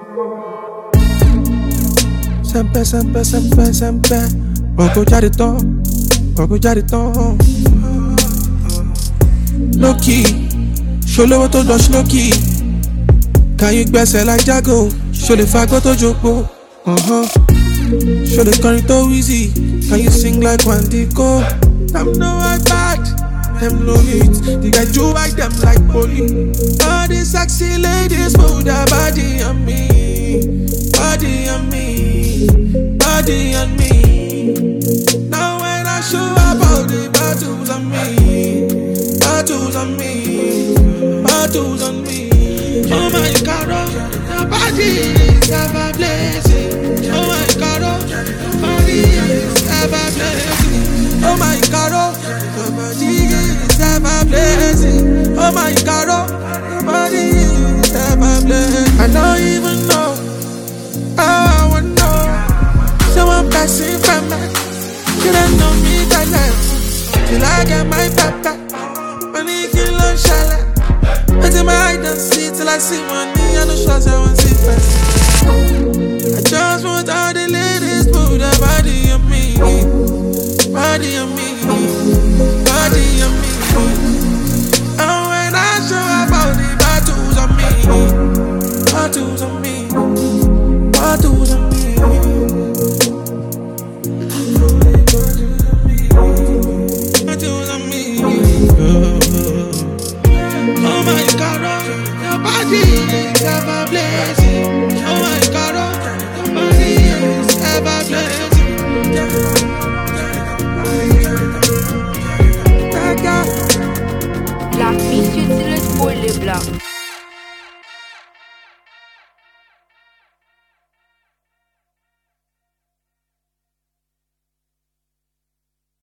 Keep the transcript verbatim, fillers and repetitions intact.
Sempre, sempre, sempre, sempre. Poco jáde tán, poco jáde tán. Low key, ṣolówó tó lọ slow key. Kàyí gbẹ́sẹ̀ like Jago, ṣo lè fagbó tó jòpó. Ṣo lè kọrin tó wheezy, can you sing like Wandiko? Them know I bad, them know it. The guy do like them like Poli. All these sexy ladies put their body on me, body on me, body on me. Now when I show up, all the battles on me, battles on me, battles on me. Oh my God, your body is ever blazing. Oh my God, your body is ever blazing. Oh my God, your body is ever blazing. Oh my God, your body is ever blazing. I don't even know how I wanna know. Someone passing from me, she don't know me that night. Till I get my papa, money kill on shala. Until my eye don't see till I see money, I know shots I want to see first. I just want all the ladies put their body on me, body on me, body on me. And when I show up, all the battles on me, battles on me, battles on me. Battles on me. Oh my God, your body is ever blazing. Oh my God, your body is ever blazing. La fille, tu utilises pour les blancs.